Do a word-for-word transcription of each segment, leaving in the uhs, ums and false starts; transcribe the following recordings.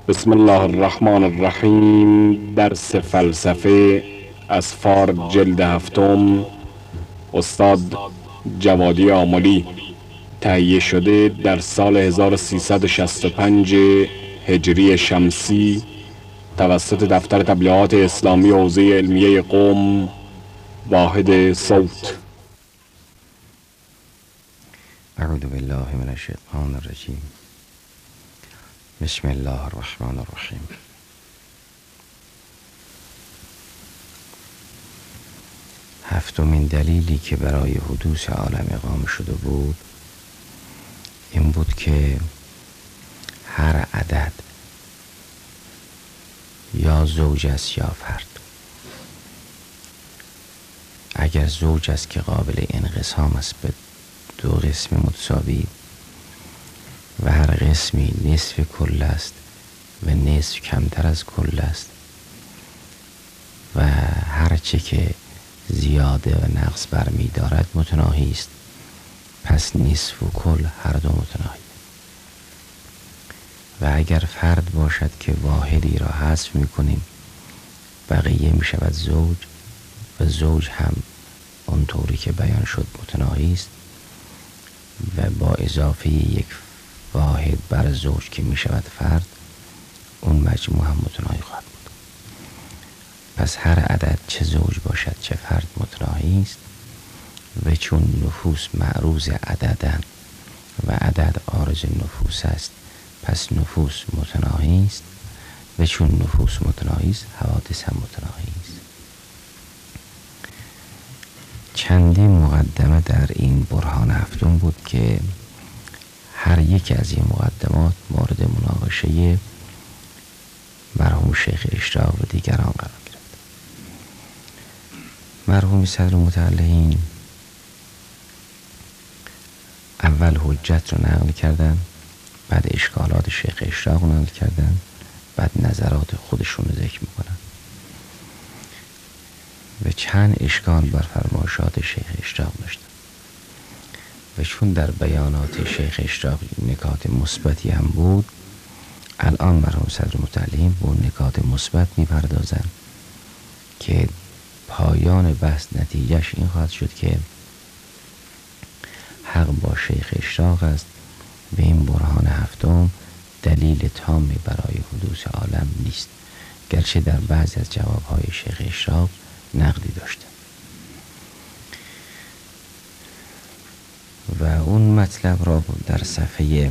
بسم الله الرحمن الرحیم. درس فلسفه از فار جلد هفتم، استاد جوادی آملی، تهیه شده در سال هزار و سیصد و شصت و پنج هجری شمسی توسط دفتر تبلیغات اسلامی حوزه علمیه قم، واحد صوت. اعوذ بالله من الشیطان الرجیم. بسم الله الرحمن الرحیم. هفتمین دلیلی که برای حدوث عالم اقامه شده بود این بود که هر عدد یا زوج است یا فرد. اگر زوج است که قابل انقسام است به دو قسم متساوی و هر قسمی نصف کل است و نصف کمتر از کل است و هر چه که زیاده و نقص برمی دارد متناهی است، پس نصف و کل هر دو متناهی. و اگر فرد باشد که واحدی را حذف می کنیم بقیه می شود زوج و زوج هم اونطوری که بیان شد متناهی است و با اضافه یک واحد بر زوج که می شود فرد، اون مجموع هم متناهی خواهد بود. پس هر عدد چه زوج باشد چه فرد متناهی است و چون نفوس معروض عددن و عدد عارض نفوس است، پس نفوس متناهی است و چون نفوس متناهی است حوادث هم متناهی است. چندین مقدمه در این برهان هفتم بود که هر یک از این مقدمات مورد مناقشه مرحوم شیخ اشراق و دیگران قرار گرفت. مرحوم صدر متعلقین اول حجت رو نقل کردن، بعد اشکالات شیخ اشراق رو نقل کردن، بعد نظرات خودشون رو ذکر میکنن و چند اشکال بر فرمایشات شیخ اشراق داشتن و چون در بیانات شیخ اشراق نکات مثبتی هم بود، الان مرحوم صدر متعلقین با نکات مثبت میپردازن که پایان بحث نتیجهش این خواهد شد که حق با شیخ اشراق است. به این برهان هفتم دلیل تامی برای حدوث عالم نیست، گرچه در بعضی از جوابهای شیخ اشراق نقدی داشته. و اون مطلب را در صفحه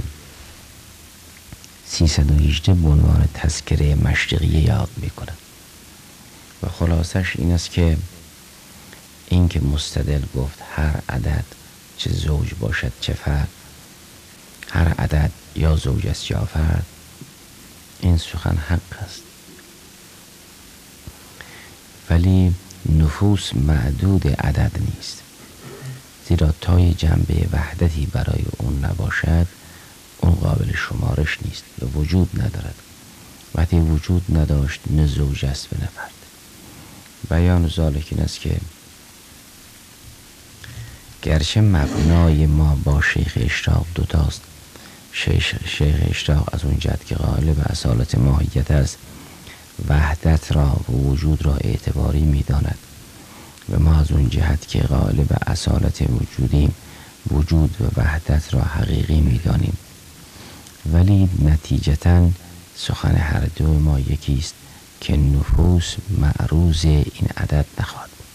سیصد و هجده به عنوان تذکره مشرقیه یاد میکنم و خلاصش این است که این که مستدل گفت هر عدد چه زوج باشد چه فرد، هر عدد یا زوج است یا فرد، این سخن حق است، ولی نفوس معدود عدد نیست، زیرا تای جنبه وحدتی برای اون نباشد اون قابل شمارش نیست و وجود ندارد. وقتی وجود نداشت نه زوج است و نه فرد. بیان ذالک این است که گرچه مبنای ما با شیخ اشراق دوتاست، شیخ, شیخ اشراق از اون جهت که قائل به اصالت ماهیت است وحدت را و وجود را اعتباری می داند و ما از اون جهت که قائل به اصالت وجودیم وجود و وحدت را حقیقی می دانیم، ولی نتیجتاً سخن هر دو ما یکی است که نفوس معروض این عدد نخواهد بود.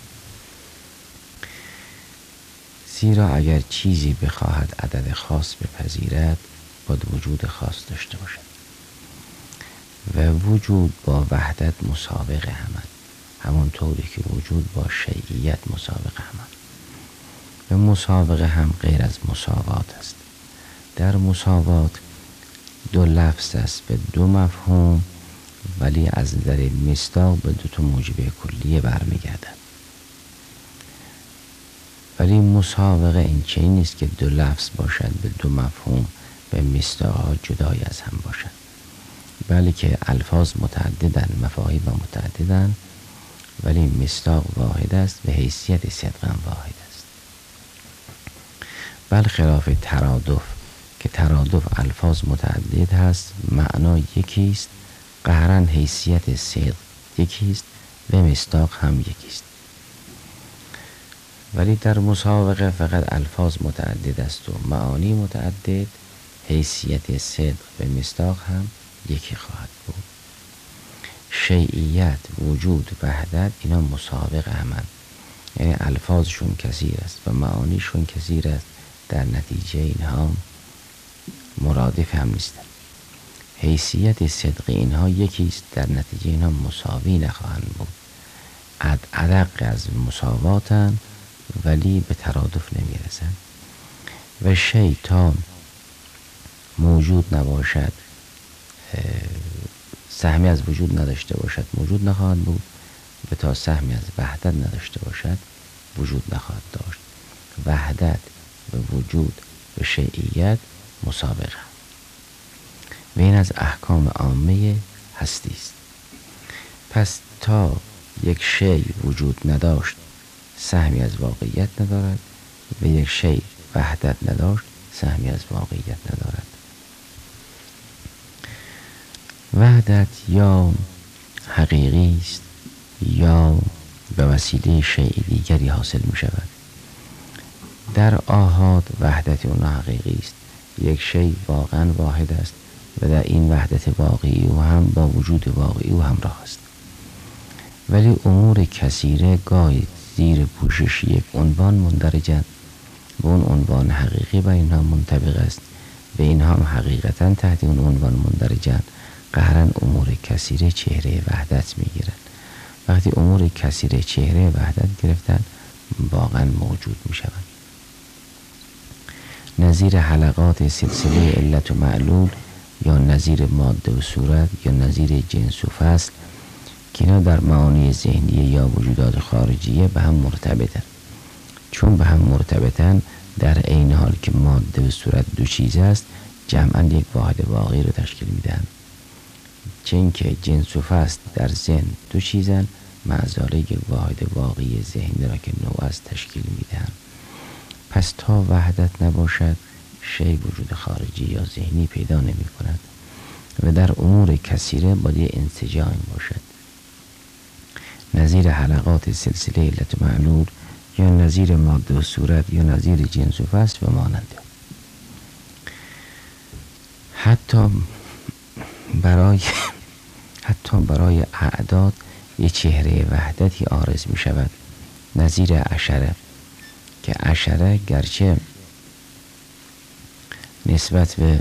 زیرا اگر چیزی بخواهد عدد خاص بپذیرد باید وجود خاص داشته باشد و وجود با وحدت مسابقه همند، همونطوری که وجود با شیعیت مسابقه همند و مسابقه هم غیر از مساوات است. در مساوات دو لفظ است به دو مفهوم، ولی از نظر مصداق به دو تا موجب کلیه برمیگردد. ولی مسابقه این چنین نیست که دو لفظ باشد به دو مفهوم و مصداقها جدای از هم باشد، بلکه الفاظ متعددن، مفاهیم متعددن، ولی مصداق واحد است و حیثیت صدقا واحد است. بل خلاف ترادف که ترادف الفاظ متعدد هست، معنا یکیست، قهرن حیثیت صدق یکیست و مصداق هم یکیست. ولی در مسابقه فقط الفاظ متعدد است و معانی متعدد، حیثیت صدق و مصداق هم یکی خواهد بود. شیعیت، وجود، وحدت اینا مسابقه همن، یعنی الفاظشون کثیر است و معانیشون کثیر است، در نتیجه اینها مرادف هم نیستن. حیثیت صدق اینها یکیست، در نتیجه اینها مساوی نخواهند بود. ادق از مساواتن ولی به ترادف نمیرسن. و شی تا موجود نباشد، سهمی از وجود نداشته باشد، موجود نخواهد بود، و تا سهمی از وحدت نداشته باشد وجود نخواهد داشت. وحدت و وجود و شیعیت مسابقه و این از احکام عامه هستی است. پس تا یک شی وجود نداشت سهمی از واقعیت ندارد و یک شی وحدت نداشت سهمی از واقعیت ندارد. وحدت یا حقیقی است یا به وسیله شیء دیگری حاصل می شود. در آحاد وحدت اون حقیقی است، یک شی واقعا واحد است و در این وحدت واقعی او هم با وجود واقعی او همراه است. ولی امور کثیره گاهی زیر پوشش یک عنوان مندرجند و اون عنوان حقیقی بر اینها منطبق است و اینها هم حقیقتا تحت اون عنوان مندرجند. قهرن امور کثیره چهره وحدت می گیرند. وقتی امور کثیره چهره وحدت گرفتن واقعا موجود می شوند. نظیر حلقات سلسله علت و معلول یا نظیر ماده و صورت یا نظیر جنس و فصل که اینا در معانی ذهنیه یا وجودات خارجیه به هم مرتبطن. چون به هم مرتبطن در عین حال که ماده و صورت دو چیز است جمعاً یک واحد واقعی رو تشکیل میدن. چون که جنس و فصل در ذهن دو چیزن، معزاله یک واحد واقعی ذهنی را که نوع است تشکیل میدن. پس تا وحدت نباشد شی وجود خارجی یا ذهنی پیدا نمی کند و در امور کثیره باید یه انسجام باشد، نظیر حلقات سلسله علت و معلول یا نظیر ماده و صورت یا نظیر جنس و فصل و ماننده. حتی برای حتی برای اعداد یه چهره وحدتی عارض می شود، نظیر عشره که عشره گرچه نسبت به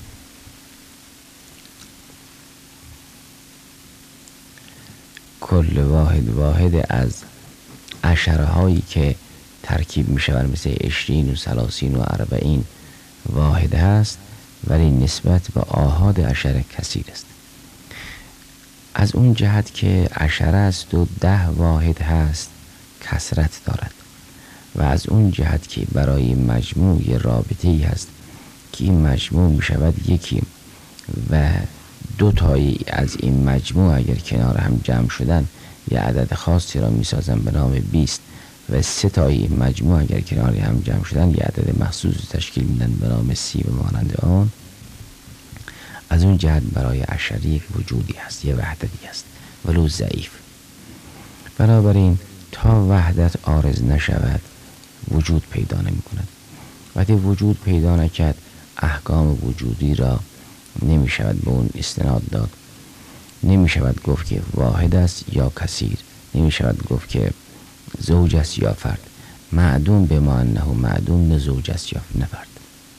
کل واحد واحد از عشره هایی که ترکیب می شود مثل عشرین و ثلاثین و اربعین واحد هست، ولی نسبت به آحاد عشره کثیر است. از اون جهت که عشره است و ده واحد هست کثرت دارد و از اون جهت که برای مجموع رابطه‌ای هست که این مجموع می شود یکی و دو تایی از این مجموع اگر کنار هم جمع شدن یه عدد خاصی را می سازن به نام بیست و سه تایی مجموع اگر کنار هم جمع شدن یه عدد مخصوص تشکیل میدن به نام سی و مانند آن. از اون جهت برای عشره یک وجودی هست، یه وحدتی هست ولو ضعیف. بنابراین تا وحدت عارض نشود وجود پیدا نمی کند. وقتی وجود پیدا نکرد احکام وجودی را نمی شود به اون استناد داد. نمی شود گفت که واحد است یا کثیر، نمی شود گفت که زوج است یا فرد. معدوم به ما انه معدوم، نه زوج است یا نه فرد.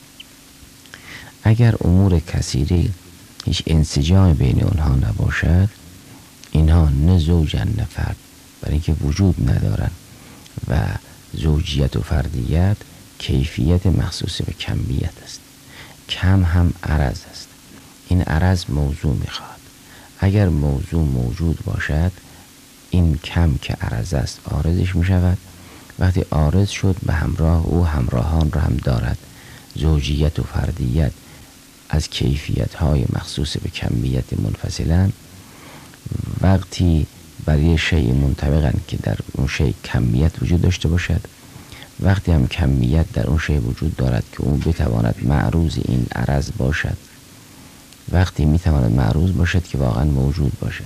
اگر امور کثیری هیچ انسجام بین اونها نباشد اینها نه زوجن نه فرد، برای اینکه وجود ندارن و زوجیت و فردیت کیفیت مخصوص به کمیت است. کم هم عرض است، این عرض موضوع میخواد. اگر موضوع موجود باشد این کم که عرض است عارضش میشود. وقتی عارض شد به همراه او همراهان را هم دارد. زوجیت و فردیت از کیفیت های مخصوص به کمیت منفصلن. وقتی برای شیء منطبقن که در اون شیء کمیت وجود داشته باشد وقتی هم کمیت در اون شی وجود دارد که اون بتواند معروض این عرض باشد، وقتی میتواند معروض باشد که واقعا موجود باشد.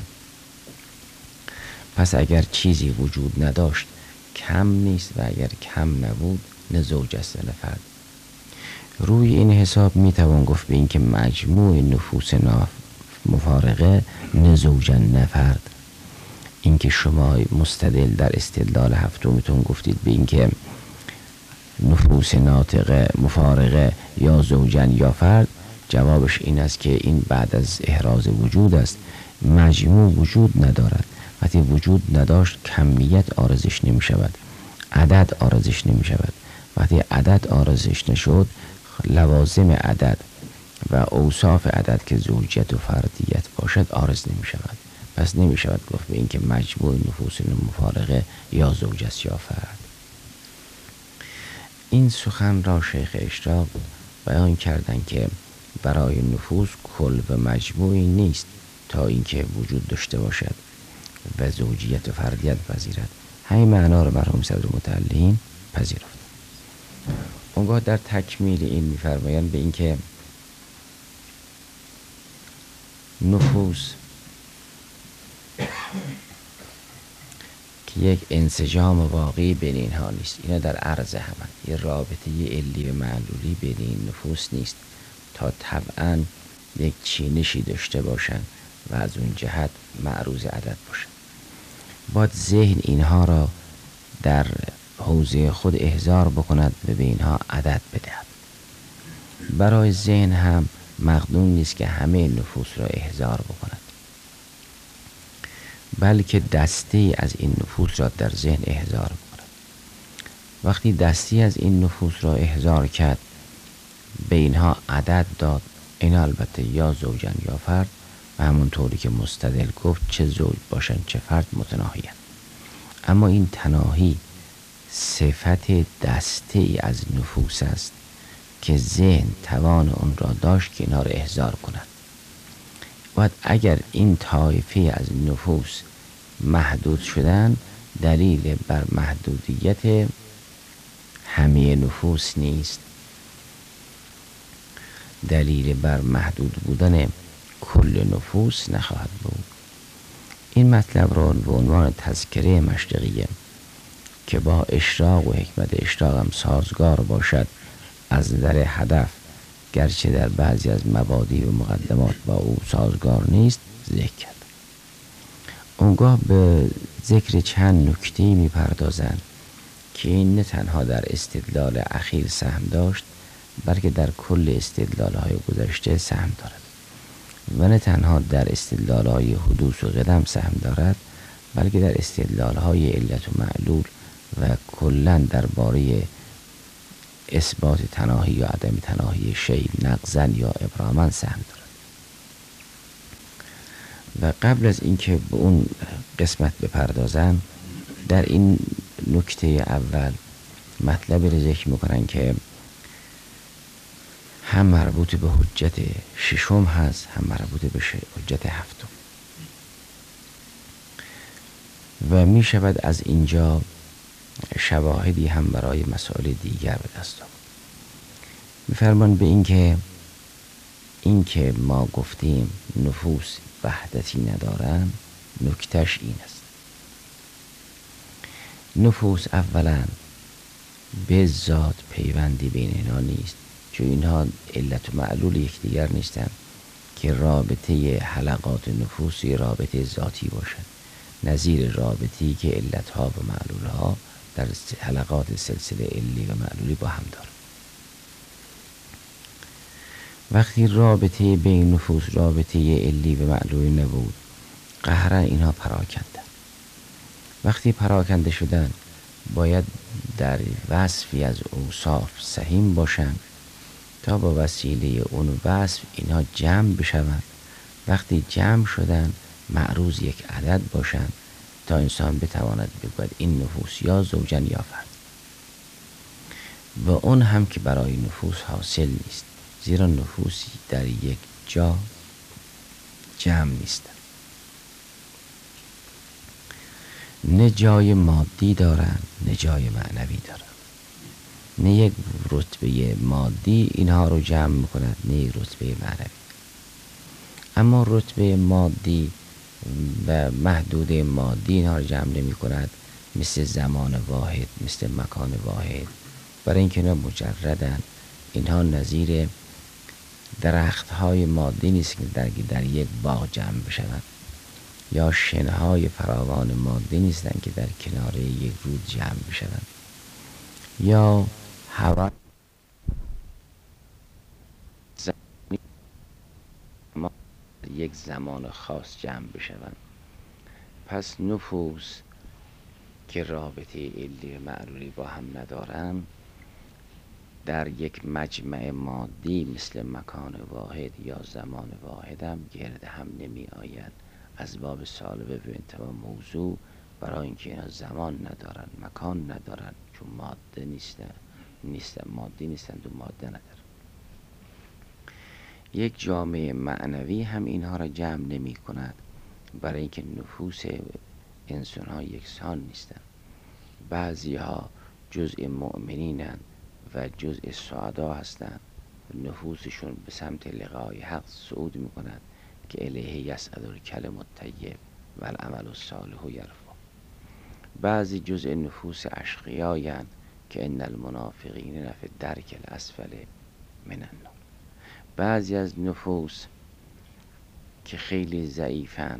پس اگر چیزی وجود نداشت کم نیست و اگر کم نبود نه زوج است نه فرد. روی این حساب میتوان گفت به این که مجموع نفوس مفارقه نه زوجن نه فرد. این که شما مستدل در استدلال هفتمتون گفتید به این که نفوس ناطقه مفارقه یا زوجن یا فرد، جوابش این است که این بعد از احراز وجود است. مجموع وجود ندارد. وقتی وجود نداشت کمیت عارضش نمی شود، عدد عارضش نمی شود. وقتی عدد عارضش نشد، لوازم عدد و اوصاف عدد که زوجیت و فردیت باشد عارض نمی شود. پس نمی شود گفت به این که مجموع نفوس مفارقه یا زوج است یا فرد. این سخن را شیخ اشراق بیان کردن که برای نفوس کل و مجموعی نیست تا اینکه وجود داشته باشد و زوجیت و فردیت پذیرد. همین معنا را مرحوم صدر متعلین پذیرفت. اونگاه در تکمیل این می‌فرمایند به اینکه نفوس که یک انسجام واقعی بین اینها نیست، اینا در عرض همند، یه رابطه یه علی و معلولی بین این نفوس نیست تا طبعا یک چینشی داشته باشن و از اون جهت معروض عدد باشن. باید ذهن اینها را در حوزه خود احضار بکند و به اینها عدد بدهد. برای ذهن هم مقدور نیست که همه نفوس را احضار بکند، بلکه دستی از این نفوس را در ذهن احضار بکند. وقتی دستی از این نفوس را احضار کرد، به اینها عدد داد، این البته یا زوجن یا فرد، و همون طوری که مستدل گفت چه زوج باشن چه فرد متناهی هست. اما این تناهی صفت دسته ای از نفوس است که ذهن توان اون را داشت که اینها را احضار کند. باید اگر این طایفه از نفوس محدود شدن، دلیل بر محدودیت همه نفوس نیست، دلیل بر محدود بودن کل نفوس نخواهد بود. این مطلب را به عنوان تذکره مشرقیه که با اشراق و حکمت اشراق هم سازگار باشد از نظر هدف، گرچه در بعضی از مبادی و مقدمات با او سازگار نیست، ذکر کرد. اونگاه به ذکر چند نکته‌ای می‌پردازند که این نه تنها در استدلال اخیر سهم داشت، بلکه در کل استدلال‌های گذشته سهم دارد، و نه تنها در استدلال‌های حدوث و قدم سهم دارد، بلکه در استدلال‌های علت و معلول و کلاً درباره اثبات تناهی یا عدم تناهی شیء نقضاً یا ابراماً سهم دارد. و قبل از اینکه به اون قسمت بپردازم، در این نکته اول مطلب رو ذکر میکنن که هم مربوط به حجت ششم هست، هم مربوط به حجت هفتم، و می شود از اینجا شواهدی هم برای مسائل دیگر به دست آورد. می‌فرمان به اینکه اینکه ما گفتیم نفوس وحدتی ندارن، نکتهش این است: نفوس اولا به ذات پیوندی بین اینها نیست، چون اینها علت و معلول یکدیگر نیستند که رابطه حلقات نفوسی رابطه ذاتی باشد، نظیر رابطه‌ای که علتها و معلولها در حلقات سلسله علی و معلولی با هم دارند. وقتی رابطه بین نفوس رابطه علی و معلولی نبود، قهرا اینها پراکنده. وقتی پراکنده شدن، باید در وصفی از اوصاف سهیم باشند تا با وسیله اون وصف اینها جمع بشوند. وقتی جمع شدن، معروض یک عدد باشند تا انسان بتواند بگوید این نفوس یا زوجن یا فرد. و اون هم که برای نفوس حاصل نیست، زیرا نفوسی در یک جا جمع نیستند، نه جای مادی دارند نه جای معنوی دارند. نه یک رتبه مادی اینها رو جمع میکند، نه یک رتبه معنوی. اما رتبه مادی و محدود مادی اینها رو جمع نمی کند، مثل زمان واحد، مثل مکان واحد، برای اینکه اینا مجردن. اینها نظیر درخت های مادی نیست که در, در یک باغ جمع بشوند، یا شنهای فراوان مادی نیستند که در کنار یک رود جمع بشوند، یا هوا یک زمان خاص جمع بشوند. پس نفوس که رابطه علی معلولی با هم ندارند، در یک مجمع مادی مثل مکان واحد یا زمان واحد هم گرد هم نمی آید. از باب سالبه به انتها موضوع، برای اینکه اینا زمان ندارن، مکان ندارن، چون ماده نیستن نیستن مادی نیستن و ماده ندارن. یک جامعه معنوی هم اینها را جمع نمی کند، برای اینکه نفوس انسان ها یکسان نیستن. بعضی ها جزء مؤمنینن و جزء سعدا هستند، نفوسشون به سمت لقای حق صعود می کند که الیه یصعد الکلم الطیب و العمل الصالح یرفع. بعضی جزء نفوس اشقیایند که ان المنافقین فی الدرک الاسفل من النار. بعضی از نفوس که خیلی ضعیفن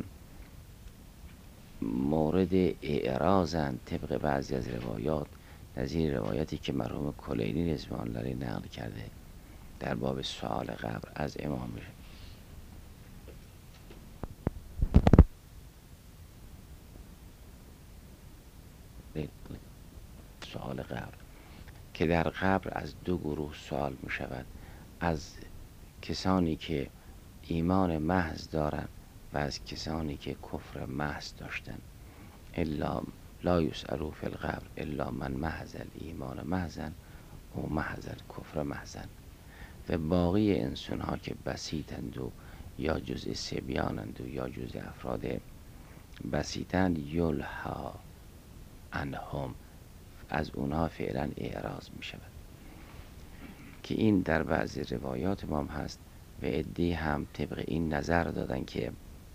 مورد اعراضن طبق بعضی از روایات، نظیر روایتی که مرحوم کلینی رضوان الله علیه نقل کرده در باب سؤال قبر از امام سؤال قبر، که در قبر از دو گروه سوال می شود، از کسانی که ایمان محض دارند و از کسانی که کفر محض داشتند. الا لا یسألوا فی القبر الا من محض الایمان محضن و محض الکفر محضن. و باقی انسان ها که بسیطند و یا جزء سبیانند و یا جزء افراد بسیطند، یلها عنهم، از اونها فعلا اعراض می شود، که این در بعضی روایات ما هست. و عده‌ای هم طبق این نظر دادن که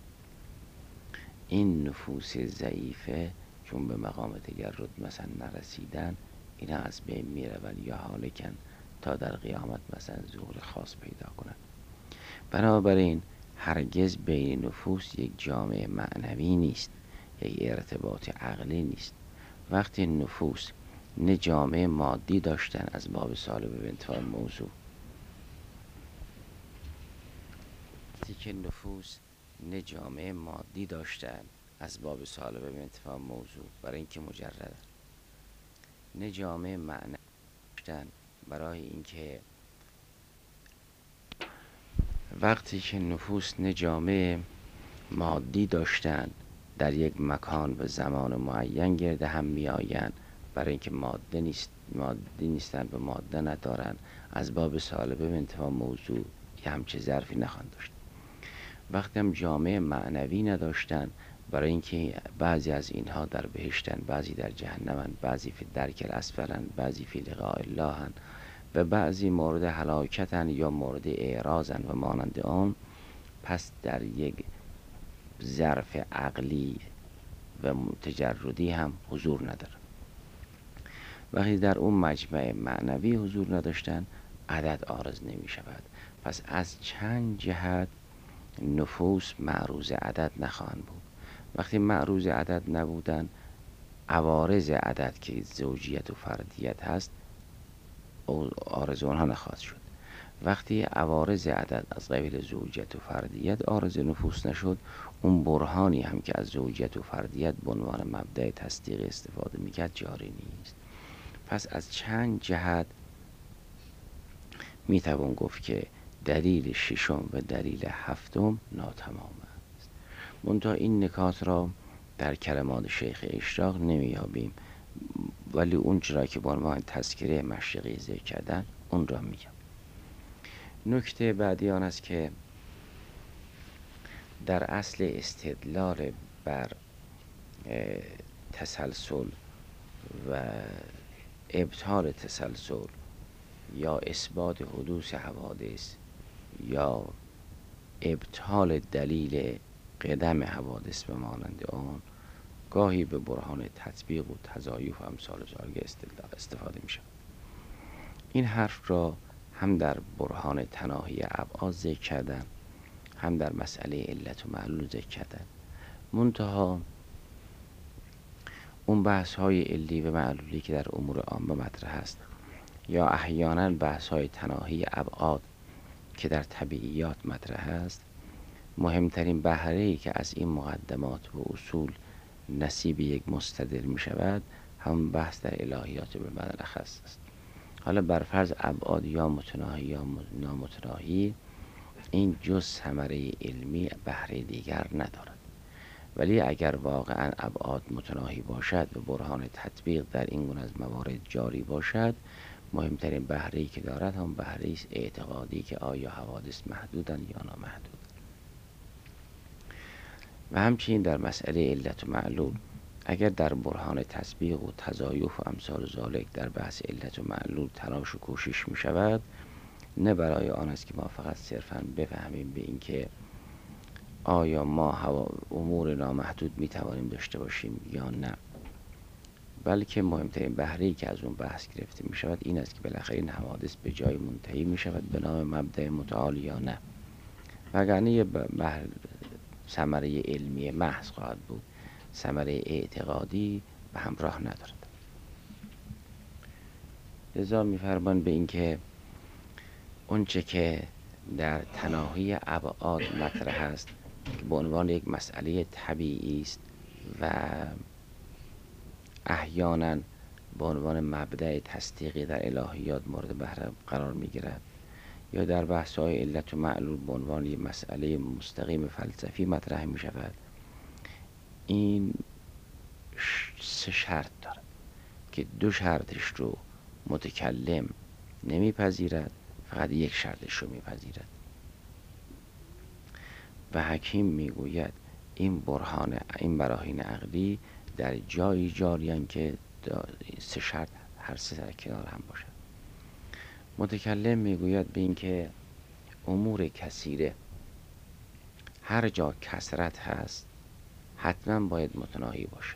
این نفوس ضعیفه چون به مقام تجرد مثلا نرسیدن، اینا از بین می روند یا هالکن تا در قیامت مثلا ظهور خاص پیدا کنند. بنابراین هرگز بین نفوس یک جامعه معنوی نیست، یک ارتباط عقلی نیست. وقتی نفوس نه جامعه مادی داشتن از باب سالبه به انتفاع موضوع، وقتی که نفوس نه جامعه مادی داشتن از باب سالبه به انتفاع موضوع برای اینکه مجرد، نه جامعه معنوی داشتن برای اینکه، وقتی که نفوس نه جامعه مادی داشتن در یک مکان و زمان معین گرده هم می آیند، برای اینکه ماده نیست مادی نیستن و ماده ندارن، از باب سالبه به انتفاع موضوع یه همچه ظرفی نخواهند داشت. وقتی هم جامعه معنوی نداشتن، برای اینکه بعضی از اینها در بهشتن، بعضی در جهنمن، بعضی فی الدرک الاسفلن، بعضی فی لقاء اللهن و بعضی مورد هلاکتن یا مورد اعراضن و مانند آن، پس در یک ظرف عقلی و تجردی هم حضور ندارن. وقتی در اون مجمع معنوی حضور نداشتن، عدد عارض نمی شود. پس از چند جهت نفوس معروض عدد نخواهند بود. وقتی معروض عدد نبودن، عوارض عدد که زوجیت و فردیت هست عارض اونها نخواهد شد. وقتی عوارض عدد از قبیل زوجیت و فردیت عارض نفوس نشد، اون برهانی هم که از زوجیت و فردیت به عنوان مبدأ تصدیق استفاده میکرد جاری نیست. پس از چند جهت میتوان گفت که دلیل ششم و دلیل هفتم ناتمام است. منتها این نکات را در کلمات شیخ اشراق نمیابیم، ولی اون چرا که با عنوان تذکره مشرقی ذکر کردن اون را میگم. نکته بعدی آن است که در اصل استدلال بر تسلسل و ابطال تسلسل یا اثبات حدوث حوادث یا ابطال دلیل قدم حوادث به مانند آن گاهی به برهان تطبیق و تضایف و امثال ذالک استفاده می شود. این حرف را هم در برهان تناهی ابعاد ذکر کردن، هم در مسئله علت و معلول ذکر کردن. منتها اون بحث های علی و معلولی که در امور عامه مطرح است یا احیانا بحث های تناهی ابعاد که در طبیعیات مطرح است، مهمترین بهره‌ای که از این مقدمات و اصول نصیب یک مستدل می شود هم بحث در الهیات بالمعنی الاخص است. حالا بر فرض ابعاد یا متناهی یا نامتناهی، این جز ثمره علمی بهره دیگر ندارد، ولی اگر واقعا ابعاد متناهی باشد و برهان تطبیق در این گونه از موارد جاری باشد، مهمترین بهره‌ای که دارد هم بهره است اعتقادی که آیا حوادث محدودند یا نامحدود. و همچنین در مسئله علت و معلول، اگر در برهان تطبیق و تضایف و امثال ذالک در بحث علت و معلول تلاش و کوشش می شود، نه برای آن است که ما فقط صرفاً بفهمیم به اینکه آیا ما هوا امور نامحدود می توانیم داشته باشیم یا نه، بلکه مهمترین بهره‌ای که از اون بحث گرفته می شود این است که بالاخره این حوادث به جای منتهی می شود به نام مبدأ متعال یا نه، وگرنه یه ثمره علمی محض خواهد بود، ثمره اعتقادی به همراه ندارد. لذا می‌فرمان به اینکه اونچه که در تناهی ابعاد مطرح است که به عنوان یک مسئله طبیعی است و احیانا به عنوان مبدأ تصدیقی در الهیات مورد بحث قرار می‌گیرد، یا در بحث‌های علت و معلول به عنوان یک مسئله مستقیم فلسفی مطرح می‌شود، این سه شرط دارد که دو شرطش رو متکلم نمیپذیرد، فقط یک شرطش رو میپذیرد. و حکیم میگوید این برهان این براهین عقلی در جایی جاریان که سه شرط هر سه در کنار هم باشد. متکلم میگوید به این که امور کثیره هر جا کثرت هست حتما باید متناهی باشد.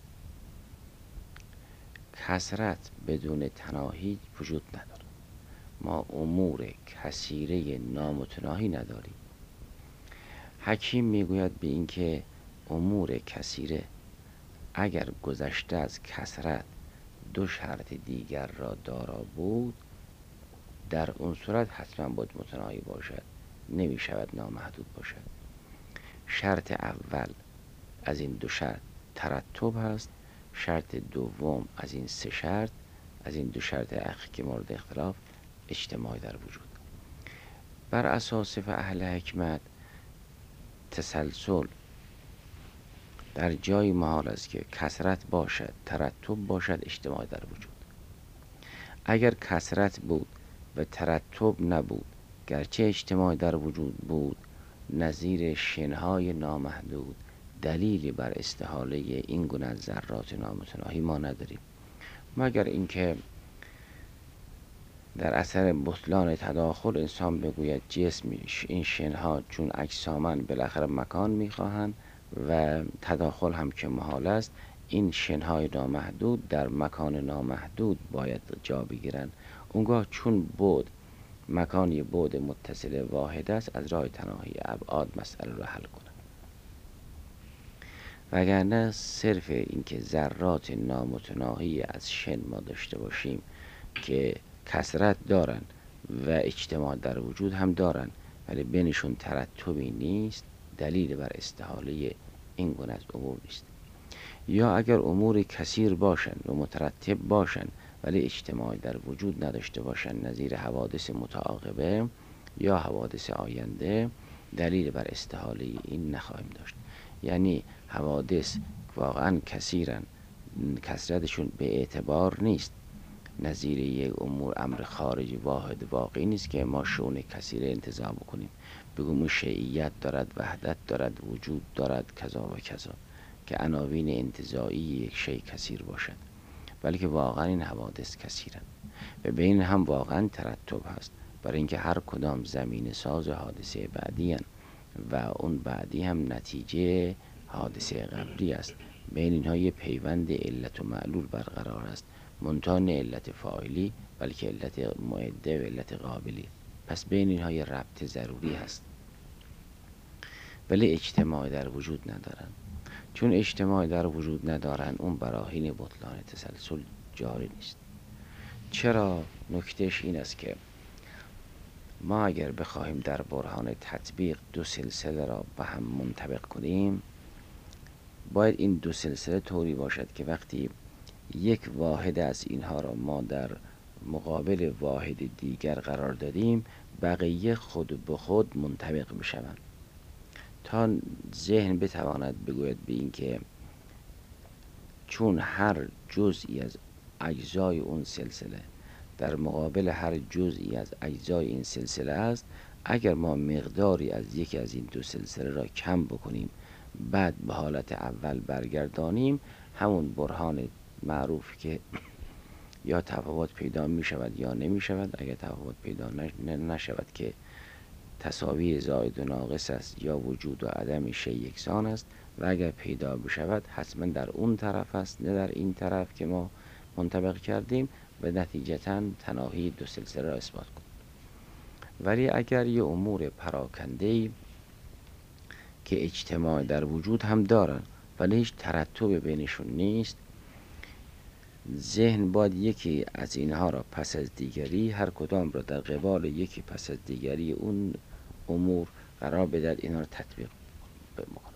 کثرت بدون تناهی وجود نداره. ما امور کثیره نامتناهی نداریم. حکیم میگوید به این که امور کثیره اگر گذشته از کثرت دو شرط دیگر را دارا بود، در اون صورت حتما باید متناهی باشد، نمی شود نامحدود باشد. شرط اول از این دو شرط ترتب هست، شرط دوم از این سه شرط از این دو شرط اخ که مورد اختلاف اجتماع در وجود. بر اساس و اهل حکمت تسلسل در جای محال است که کثرت باشد، ترتب باشد، اجتماع در وجود. اگر کثرت بود و ترتب نبود، گرچه اجتماع در وجود بود، نظیر شنهای نامحدود دلیلی بر استحاله این گونه از ذرات نامتناهی ما نداریم، مگر اینکه در اثر بطلان تداخل انسان بگوید جسم این شنها چون اجساماً بالاخره مکان میخواهند و تداخل هم که محال است، این شنهای نامحدود در مکان نامحدود باید جا بگیرند. اونگاه چون بعد مکانی بعد متصل واحد است، از راه تناهی ابعاد مسئله رو حل کنند. وگرنه صرف اینکه ذرات نامتناهی از شن ما داشته باشیم که کثرت دارن و اجتماع در وجود هم دارن ولی بینشون ترتبی نیست، دلیل بر استحاله این گونه از امور نیست. یا اگر امور کثیر باشن و مترتب باشن ولی اجتماع در وجود نداشته باشن، نظیر حوادث متعاقبه یا حوادث آینده، دلیل بر استحاله این نخواهیم داشت. یعنی حوادث واقعا کثیرن، کثرتشون به اعتبار نیست، نظیر یک امور امر خارجی واحد واقعی نیست که ما شون کثیره انتزاع بکنیم، بگویم شیعیت دارد، وحدت دارد، وجود دارد، کذا و کذا، که عناوین انتزاعی یک شیء کثیر باشد. بلکه واقعا این حوادث کثیرن و بین هم واقعا ترتب هست، برای اینکه هر کدام زمین ساز حادثه بعدی هن و اون بعدی هم نتیجه حادثه قبلی است. بین اینها یه پیوند علت و معلول برقرار است، منتها نه علت فاعلی بلکه علت معده و علت قابلی. پس بین اینها یه ربط ضروری هست، ولی اجتماع در وجود ندارن. چون اجتماع در وجود ندارن، اون براهین بطلان تسلسل جاری نیست. چرا؟ نکتهش این است که ما اگر بخواهیم در برهان تطبیق دو سلسله را به هم منطبق کنیم، باید این دو سلسله طوری باشد که وقتی یک واحد از اینها را ما در مقابل واحد دیگر قرار دادیم، بقیه خود به خود منطبق بشوند، تا ذهن بتواند بگوید به این که چون هر جزئی از اجزای اون سلسله در مقابل هر جزئی از اجزای این سلسله است، اگر ما مقداری از یکی از این دو سلسله را کم بکنیم بعد به حالت اول برگردانیم، همون برهان معروف که یا تفاوت پیدا می شود یا نمی شود. اگر تفاوت پیدا نشود که تساوی زائد و ناقص است یا وجود و عدم شیء یکسان است، و اگر پیدا بشود حتما در اون طرف است نه در این طرف که ما منطبق کردیم، و نتیجتا تناهی دو سلسله را اثبات کنیم. ولی اگر یه امور پراکنده‌ای که اجتماع در وجود هم دارن ولی هیچ ترتب بینشون نیست، ذهن باید یکی از اینها را پس از دیگری، هر کدام را در قبال یکی پس از دیگری اون امور قرار بدهد، اینها را تطبیق بکنند.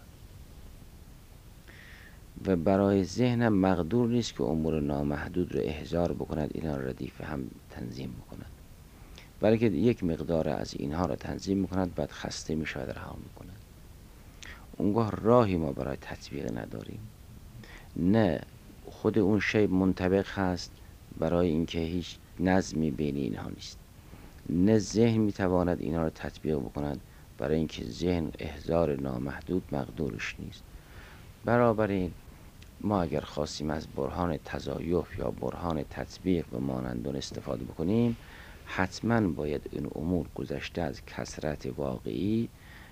و برای ذهن هم مقدور نیست که امور نامحدود را احضار بکند، اینها را ردیف هم تنظیم بکند، بلکه یک مقدار از اینها را تنظیم میکند، بعد خسته میشود رها میکند. اونگاه راهی ما برای تطبیق نداریم، نه خود اون شی منطبق هست برای اینکه هیچ نظمی بین اینها نیست، نه ذهن میتواند اینها را تطبیق بکند برای اینکه ذهن احضار نامحدود مقدورش نیست. بنابراین ما اگر خواستیم از برهان تضایف یا برهان تطبیق و مانندون استفاده بکنیم، حتما باید این امور گذشته از کثرت واقعی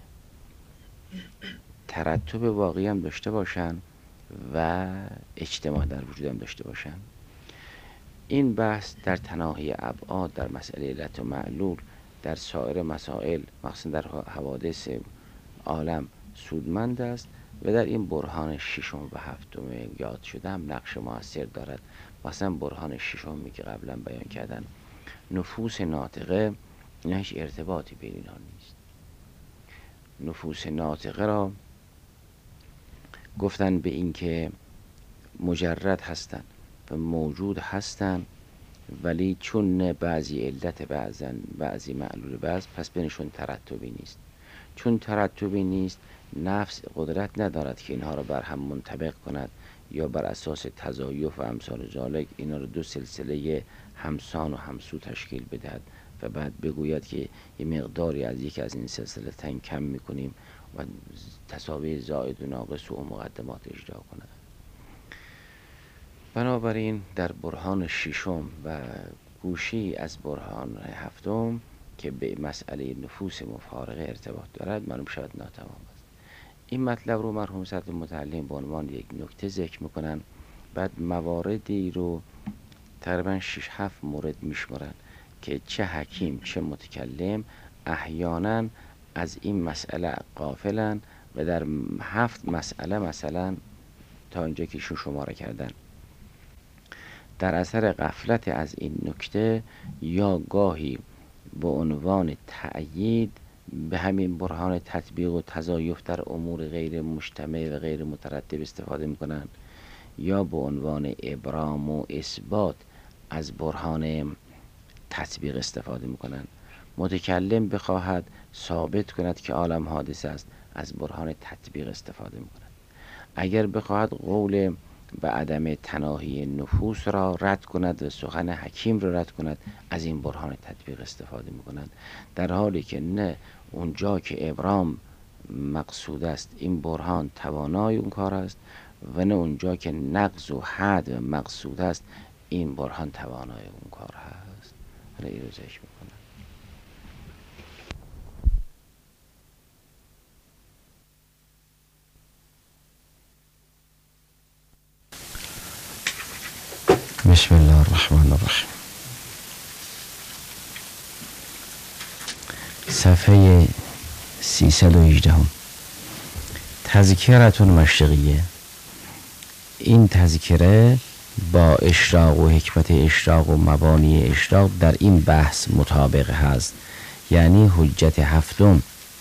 ترتب واقعی هم داشته باشن و اجتماع در وجود هم داشته باشن. این بحث در تناهی ابعاد، در مسئله علت و معلول، در سایر مسائل مخصوصا در حوادث عالم سودمند است و در این برهان ششم و هفتم یاد شده هم نقش موثر دارد. مثلا برهان ششمی که قبلا بیان کردن، نفوس ناطقه، اینا هیچ ارتباطی بین اینها نیست. نفوس ناطقه را گفتن به این که مجرد هستند و موجود هستند، ولی چون نه بعضی علت بعضن بعضی معلول بعض، پس بینشون ترتبی نیست. چون ترتبی نیست، نفس قدرت ندارد که اینها را بر هم منطبق کند یا بر اساس تضایف و امثال ذالک اینا را دو سلسله همسان و همسو تشکیل بدهد و بعد بگوید که یه مقداری از یکی از این سلسله تن کم میکنیم و تساوی زائد و ناقص و مقدمات اجرا کند. بنابراین در برهان ششم و گوشی از برهان هفتم که به مسئله نفوس مفارقه ارتباط دارد معلوم شود ناتمام است. این مطلب رو مرحوم صدر متعلم به عنوان یک نکته ذکر میکنن، بعد مواردی رو تقریبا شش هفت مورد میشمارن که چه حکیم چه متکلم احیانا از این مسئله غافلن و در هفت مسئله مثلا تا اینجا که شو شماره کردن در اثر غفلت از این نکته یا گاهی به عنوان تأیید به همین برهان تطبیق و تضایف در امور غیر مجتمع و غیر مترتب استفاده میکنن، یا به عنوان ابرام و اثبات از برهان تطبیق استفاده میکنن. متکلم بخواهد ثابت کند که عالم حادث است، از برهان تطبیق استفاده میکند. اگر بخواهد قول به عدم تناهی نفوس را رد کند و سخن حکیم را رد کند، از این برهان تطبیق استفاده میکنند، در حالی که نه اونجا که ابرام مقصود است این برهان توانای اون کار است و نه اونجا که نقض و حد و مقصود است این برهان توانای اون کار هست. حالا این رو ذکر میکنم. بسم الله الرحمن الرحیم. صفحه سیصد و هجده هم. تذکرتون مشرقیه. این تذکره با اشراق و حکمت اشراق و مبانی اشراق در این بحث مطابق هست. یعنی حجت هفتم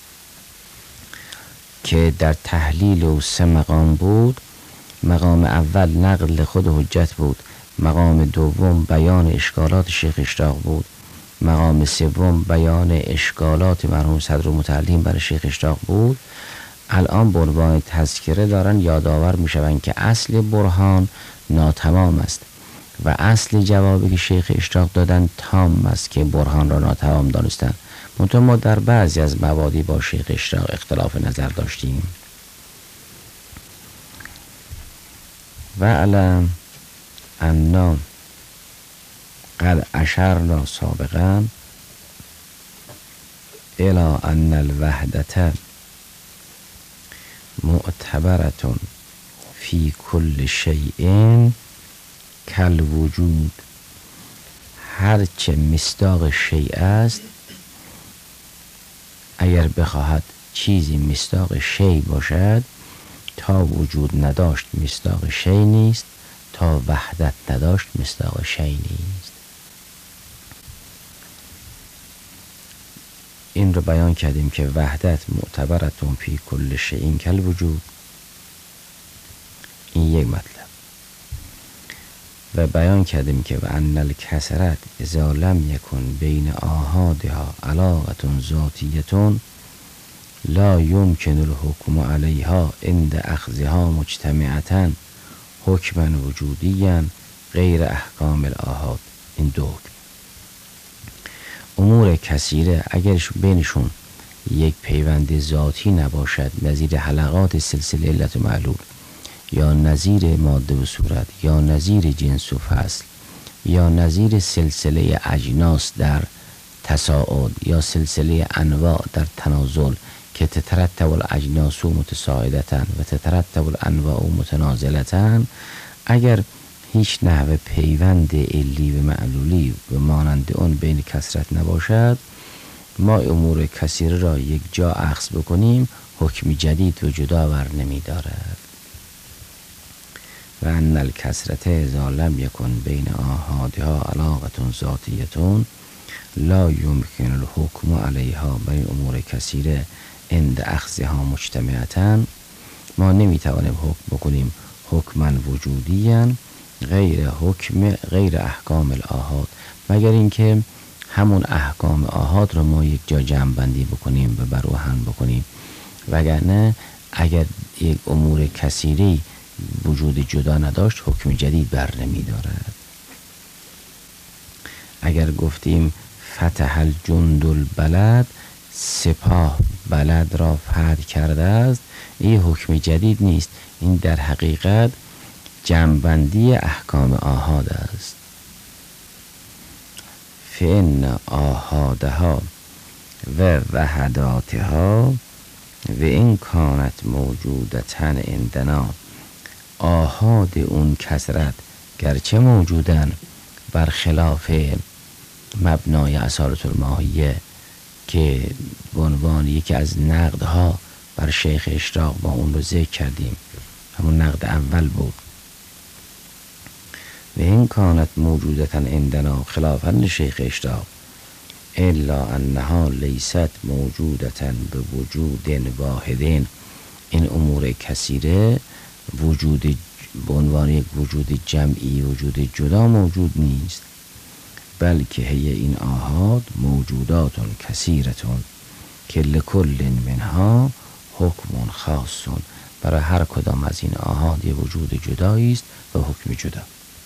که در تحلیل و سه مقام بود، مقام اول نقل خود حجت بود، مقام دوم بیان اشکالات شیخ اشراق بود، مقام سوم بیان اشکالات مرحوم صدر متعلیم برای شیخ اشراق بود. الان به عنوان تذکره دارن یادآور میشوند که اصل برهان ناتمام است و اصل جوابی که شیخ اشراق دادن تام است که برهان را ناتمام دانستند. منتها ما در بعضی از مبادی با شیخ اشراق اختلاف نظر داشتیم. و علم انا قد اشرنا سابقا الى ان الوحدة معتبرة فی کل شیء کالوجود. هرچه مصداق شیء است، اگر بخواهد چیزی مصداق شیء باشد، تا وجود نداشت مصداق شیء نیست، تا وحدت نداشت مصداق شیء نیست. این رو بیان کردیم که وحدت معتبرتون فی کل شیء کالوجود. این یک مطلب. و بیان کردیم که و ان الکسرت اذا لم یکن بین آحادها علاقة ذاتیة لا یمکن الحکم علیها عند اخذها مجتمعة حکما وجودیا غیر احکام الآحاد. این دو امور کثیره اگر بینشون یک پیوند ذاتی نباشد، نظیر حلقات سلسله علت و معلول، یا نظیر ماده و صورت، یا نظیر جنس و فصل، یا نظیر سلسله اجناس در تصاعد، یا سلسله انواع در تنازل که تترتب الاجناس متساعدتاً و تترتب الانواع متنازلتاً، اگر هیچ نحو پیوند علی و معلولی و مانند اون بین کثرت نباشد، ما امور کثیره را یک جا اخذ بکنیم حکم جدید و جدا ور نمی دارد. و ان الکثرت اذا لم یکن بین آحادها علاقة ذاتیة لا یمکن الحکم علیها. بین امور کثیره عند اخذها مجتمعة ما نمی توانیم حکم بکنیم حکما وجودیا غیر حکم غیر احکام الآحاد، مگر اینکه همون احکام آحاد رو ما یک جا جمع بندی بکنیم و بروحن بکنیم، وگرنه اگر یک امور کثیری وجود جدا نداشت حکم جدید بر نمی دارد. اگر گفتیم فتح الجند البلد، سپاه بلد را فتح کرده است، این حکم جدید نیست، این در حقیقت جمع‌بندی احکام آحاد است. فإن آحادها و وحداتها و این کانت موجودتن عندنا. آحاد اون کثرت گرچه موجودن برخلاف مبنای اصالت الماهیه که به عنوان یکی از نقدها بر شیخ اشراق با اون رو ذکر کردیم، همون نقد اول بود. و این کانت موجودتا عندنا خلافا لشیخ اشراق الا انها لیست موجودتا به وجود واحدین. این امور کثیره وجود به عنوان یک وجود جمعی، وجود جدا موجود نیست، بلکه هی این آحاد موجودات کثیرتون که لکل منها حکم خاص. برای هر کدام از این آحاد یه وجود جدایی است و حکم جدا.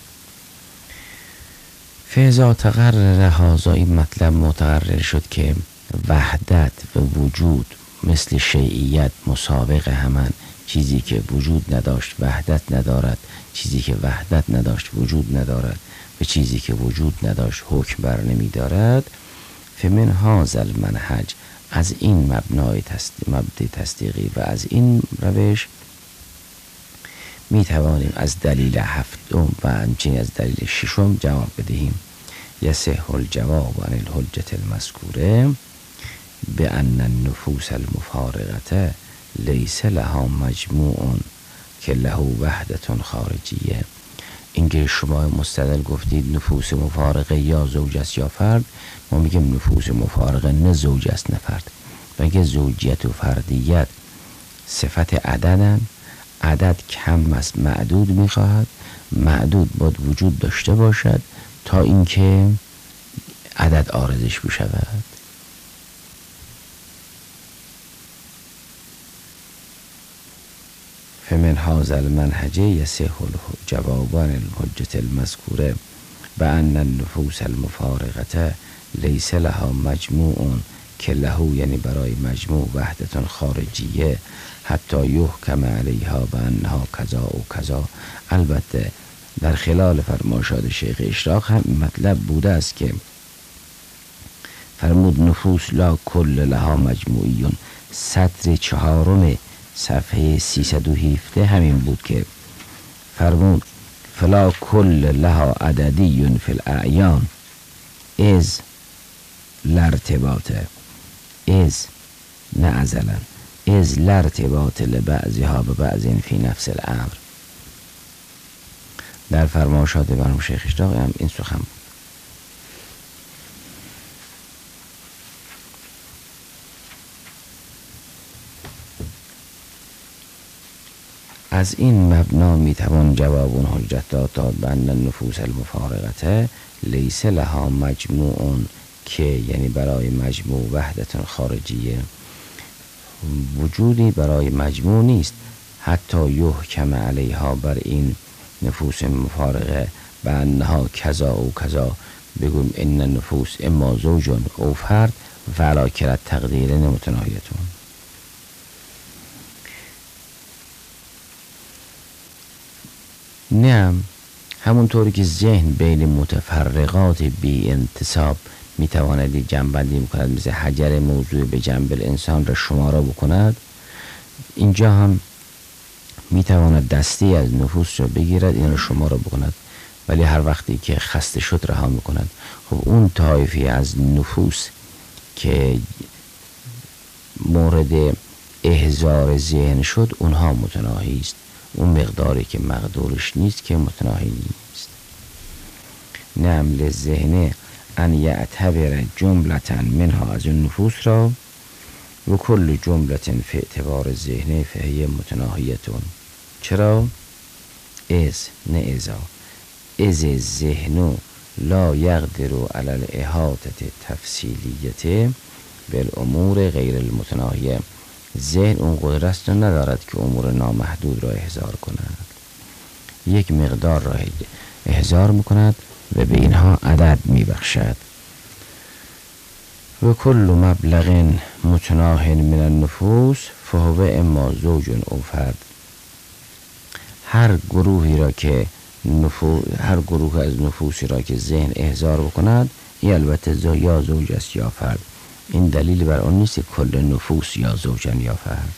فاذا تقرر هذا، این مطلب متقرر شد که وحدت و وجود مثل شیعیت مسابق همن، چیزی که وجود نداشت وحدت ندارد، چیزی که وحدت نداشت وجود ندارد و چیزی که وجود نداشت حکم بر نمی دارد. فمن هذا المنهج، از این مبنای مبدأ تصدیقی و از این روش می توانیم از دلیل هفتم و همچنین از دلیل ششم جواب بدهیم. یصح الجواب عن الحجة المذکوره بأن النفوس المفارقة لیس لها مجموع که له وحدة خارجیه. اینکه شما مستدل گفتید نفوس مفارقه یا زوج است یا فرد، ما میگیم نفوس مفارقه نه زوج است نه فرد. و اینکه زوجیت و فردیت صفت عددن، عدد کم است معدود میخواهد، معدود باید وجود داشته باشد تا اینکه عدد عارضش بشود. فمن هذا المنهج یصح الجواب عن الحجة المذکوره بأن النفوس المفارقة لیس لها مجموع که له یعنی برای مجموع وحدت خارجیه حتی یحکم علیها بأنها کذا و کذا. البته در خلال فرمایشات شیخ اشراق هم مطلب بوده است که فرمود نفوس لا کل لها مجموعیون. سطر چهارم صفحه سیصد و هفده همین بود که فرمود فلا کل لها عددی فی الاعیان از لارتباطه، از نه ازلا، از لارتباط لبعضها به بعض فی نفس الامر. در فرمایشات مرحوم شیخ اشراق هم این سخن بود. از این مبنا میتوان جواب اون حجت داد بأن النفوس المفارقة لیس لها مجموع که یعنی برای مجموع وحدت خارجیه، وجودی برای مجموع نیست حتی یحکم علیها بر این نفوس مفارقه بأنها کذا و کذا، بگویم این نفوس اما زوج او فرد ولا کرد تقدیر متناهیتون. نه همونطوری که ذهن بین متفرقات بی انتصاب میتواند جنبندی میکند، مثل حجر موضوع به جنب الانسان را شماره بکند، اینجا هم میتواند دستی از نفوس را بگیرد این را شماره بکند، ولی هر وقتی که خسته شد رها میکند. خب اون طایفی از نفوس که مورد احضار ذهن شد اونها متناهی است، اون مقداری که مقدورش نیست که متناهی نیست. نعم للذهن ان یعتبر جملة منها از اون نفوس را و کل جملة فی اعتبار ذهن فهی متناهیتون. چرا؟ از نه ازا از ذهن لا یقدر علی الاحاطة تفصیلیت بالامور غیر المتناهیه. ذهن اون قدرت ندارد که امور نامحدود را احضار کند، یک مقدار را احضار میکند و به اینها عدد میبخشد. و کل مبلغ متناه من النفوس فهو اما زوج او فرد. هر گروهی را که نفو... هر گروه از نفوسی را که ذهن احضار بکند این البته یا زوج است یا فرد. این دلیل بر آن نیست کل نفوس یا زوجن یا فرد.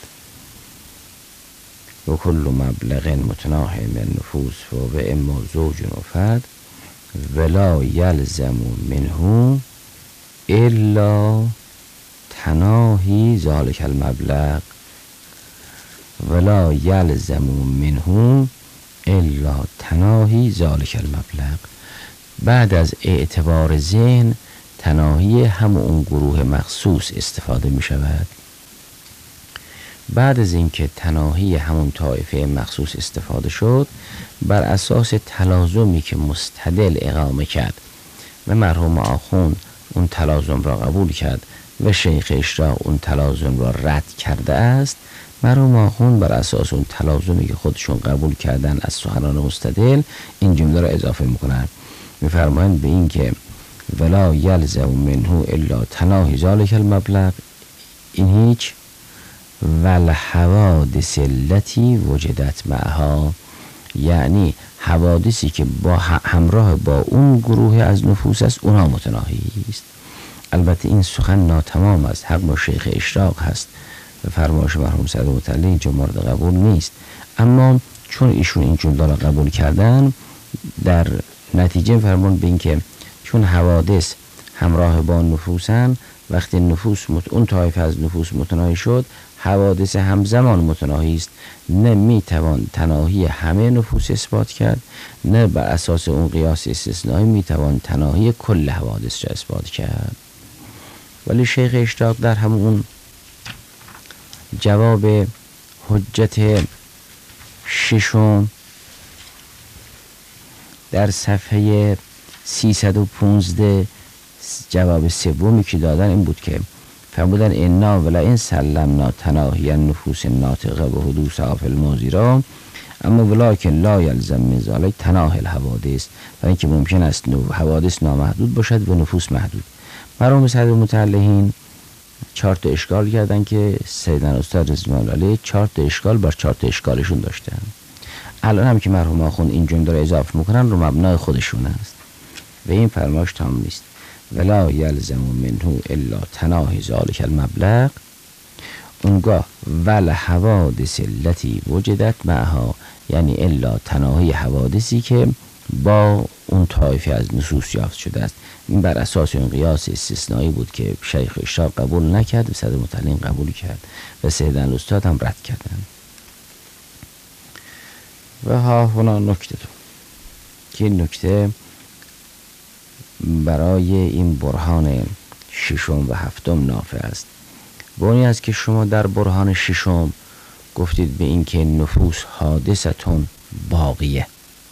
و کل مبلغ متناه من نفوس و اما زوج و فرد ولا یلزم منه الا تناهی ذالک المبلغ ولا یلزم منه الا تناهی ذالک المبلغ. بعد از اعتبار ذهن تناهی هم اون گروه مخصوص استفاده می شود. بعد از اینکه تناهی همون طایفه مخصوص استفاده شد، بر اساس تلازمی که مستدل اقامه کرد و مرحوم آخوند اون تلازم را قبول کرد و شیخ اشراق اون تلازم را رد کرده است، مرحوم آخوند بر اساس اون تلازمی که خودشون قبول کردن از سخنان مستدل این جمله را اضافه میکنن، میفرمایند به این که ولا یلزم منه الا تناهی ذالک المبلغ، این هیچ والحوادث التي وجدت معها، یعنی حوادثی که با همراه با اون گروه از نفوس است اونها متناهی است. البته این سخن ناتمام است، حق با شیخ اشراق هست و فرمایش مرحوم سعد متعلی اینجا مورد قبول نیست، اما چون ایشون این جمله را قبول کردن در نتیجه فرمان به این که چون حوادث همراه با نفوسن، وقتی نفوس مت... اون طایفه از نفوس متناهی شد، حوادث همزمان متناهی است، نه میتوان تناهی همه نفوس اثبات کرد، نه بر اساس اون قیاس استثنایی میتوان تناهی کل حوادث را اثبات کرد. ولی شیخ اشراق در همون جواب حجت ششم در صفحه سیصد و پانزده جواب سومی که دادن این بود که فرمودن انا ولا این سلمنا تناهی النفوس ناطقه و حدوث آف الماضی را، اما ولکن لا یلزم من ذلک تناهی الحوادث، و اینکه ممکن است حوادث نامحدود باشد و نفوس محدود. مرحوم سعد متعلهین چهار تا اشکال کردن که سیدنا استاد رضوان الله علیه چهار تا اشکال بر چهار تا اشکالشون داشتن. الان هم که مرحوم آخوند این جمله رو اضافه میکنن رو مبنای خودشون است و این فرمایش تام نیست. ولا یلزم منه الا تناهی ذلک المبلغ، اونگاه ول حوادث التي وجدت معها، یعنی الا تناهی حوادثی که با اون طایفه از نصوص یافت شده است. این بر اساس اون قیاس استثنایی بود که شیخ اشراق قبول نکرد و صدر متعلین قبول کرد و سیدنا استاد هم رد کردن. و ها هنا نکته تو که این نکته برای این برهان ششم و هفتم نافع است. بانی است که شما در برهان ششم گفتید به این که نفوس حادثتون باقیه،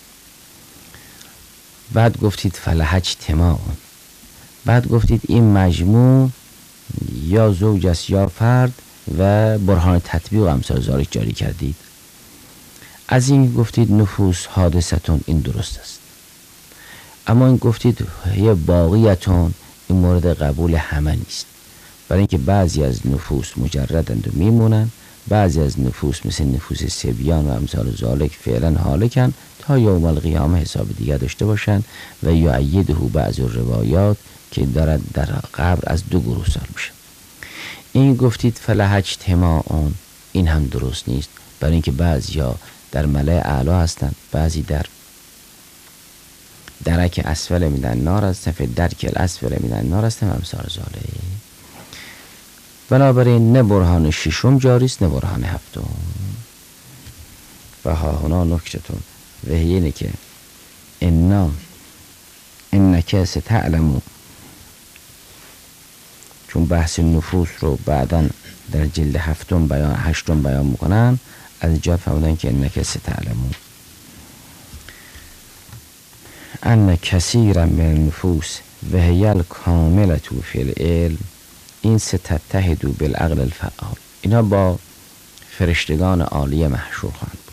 بعد گفتید فلح اجتماع، بعد گفتید این مجموع یا زوج است یا فرد و برهان تطبیق امثال ذالک جاری کردید. از این گفتید نفوس حادثتون، این درست است، اما این گفتید یه باقیتون، این مورد قبول همه نیست، برای اینکه بعضی از نفوس مجردند و میمونن، بعضی از نفوس مثل نفوس سبیان و امثال ذالک فعلا حالکن تا یوم القیامه حساب دیگر داشته باشند و یعیده بعض الروایات که دارد در قبر از دو گروه سال میشه. این گفتید فلح اجتماعون، این هم درست نیست، برای اینکه بعضی ها در ملأ اعلی هستند، بعضی در درک اسفل میدن نار هستن، فی درک الاسفل میدن نار هستن، امثال ذالک. بنابراین نه برهان ششم جاری است نه برهان هفتم. و ها هنا نکتتون و اینه که انا انک ستعلمو، چون بحث نفوس رو بعداً در جلد هفتم بیان هشتم بیان میکنن، از اینجا فهمیدن که انک ستعلمو ان کثیرا من النفوس و هی الکاملة فی العلم این ستتحد بالعقل الفعال، اینا با فرشتگان عالیه محشور خواهند بود.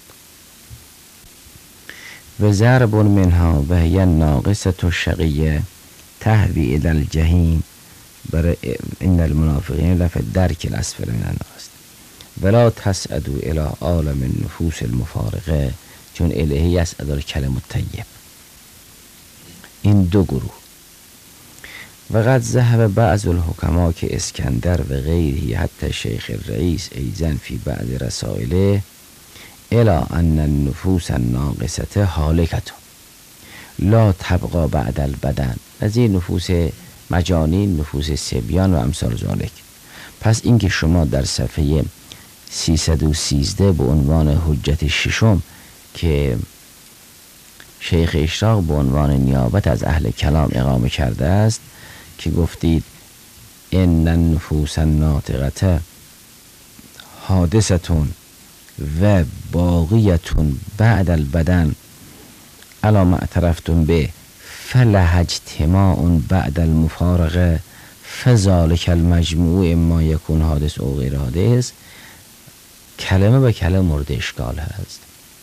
و ضرب منها و هی الناقصة الشقیه تهوی الی الجحیم، برای ان المنافقین لفی الدرک الاسفل من النار است. ولا تسعدوا الی عالم النفوس المفارقه، چون الیه یسعد الکلم الطیب. این دو گروه. و قد ذهب بعض الحکما که اسکندر و غیری حتی شیخ الرئیس ایزن فی بعض رسائله الی ان النفوس الناقصه حالکه لا تبقى بعد البدن، از این نفوس مجانین، نفوس سبیان و امثال ذالک. پس اینکه شما در صفحه سیصد و سیزده به عنوان حجت ششم که شیخ اشراق به عنوان نیابت از اهل کلام اقامه کرده است که گفتید ان النفوس الناطقه حادثتون و باقیتون بعد البدن الا ما اعترفتم به فلح اجتماع بعد المفارقه فذلک المجموع ما یکون حادث او غیر حادث، کلمه به کلمه مورد اشکال هست.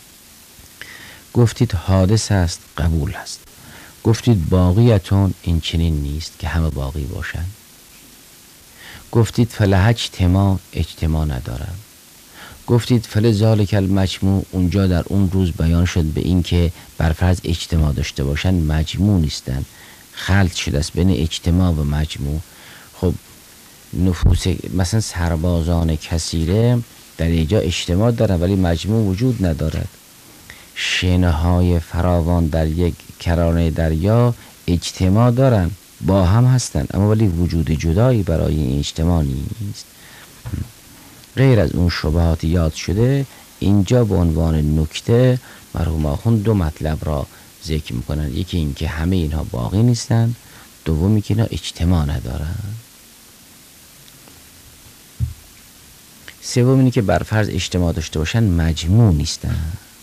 گفتید حادث است، قبول است. گفتید باقیتون، این چنین نیست که همه باقی باشند. گفتید فله اجتماع اجتماع ندارن. گفتید فل ذالک المجموع، اونجا در اون روز بیان شد به این که برفرض اجتماع داشته باشن مجموع نیستن، خلط شده است بین اجتماع و مجموع. خب نفوس مثلا سربازان کثیره در اینجا اجتماع دارن ولی مجموع وجود ندارد. شنه های فراوان در یک کرانه دریا اجتماع دارن، با هم هستن، اما ولی وجود جدایی برای این اجتماع نیست. غیر از اون شبهات یاد شده اینجا به عنوان نکته مرحوم آخوند دو مطلب را ذکر میکنن. یکی این که همه اینها باقی نیستن، دومی که اینا اجتماع ندارن، سوم اینه که برفرض اجتماع داشته باشن مجموع نیستن.